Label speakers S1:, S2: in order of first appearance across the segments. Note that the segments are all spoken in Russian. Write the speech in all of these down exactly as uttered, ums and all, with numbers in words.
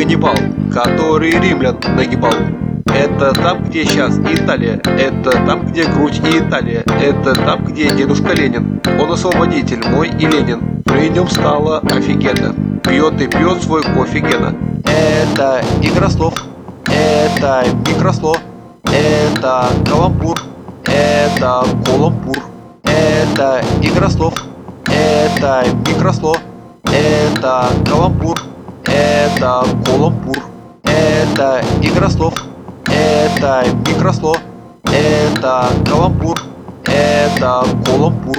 S1: Ганнибал, который римлян нагибал. Это там, где сейчас Италия, это там, где грудь и Италия, это там, где дедушка Ленин. Он освободитель мой и Ленин, при нем стало офигенно. Пьет и пьет свой кофе Гена. Это игра слов, это микрослов, это каламбур, это каламбур. Это игра слов, это микрослов, это каламбур, это каламбур. Это игра слов, это микрослов, это каламбур, это каламбур.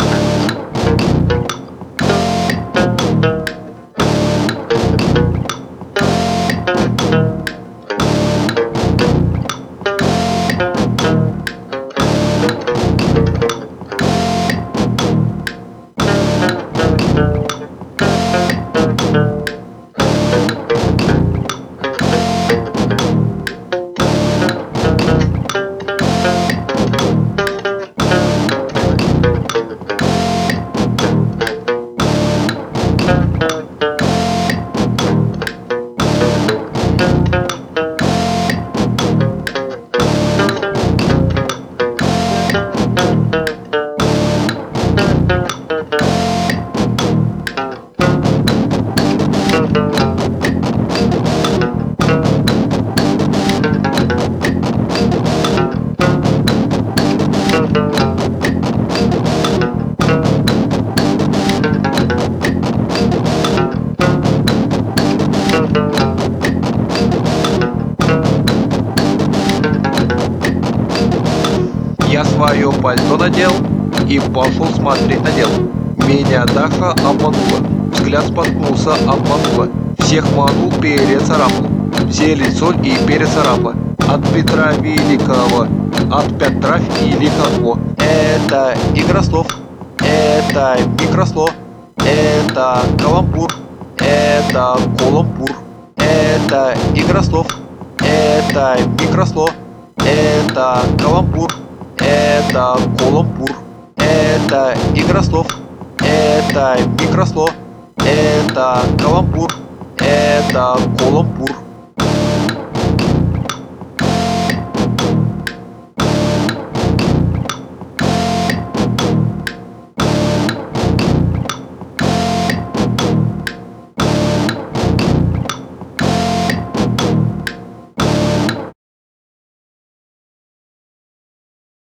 S1: Я свое пальто надел и пошел смотреть на дело. Меня Даша обманула, взгляд споткнулся, обманула. Всех манул, перецарапал, зелень, соль и перец арапа. От Петра Великого, от Петра Великого. Это игра слов, это микрослов, это каламбур, это каламбур. Это игра слов, это микрослов, это каламбур, это каламбур. Это игра слов, это микрослов, это каламбур, это каламбур.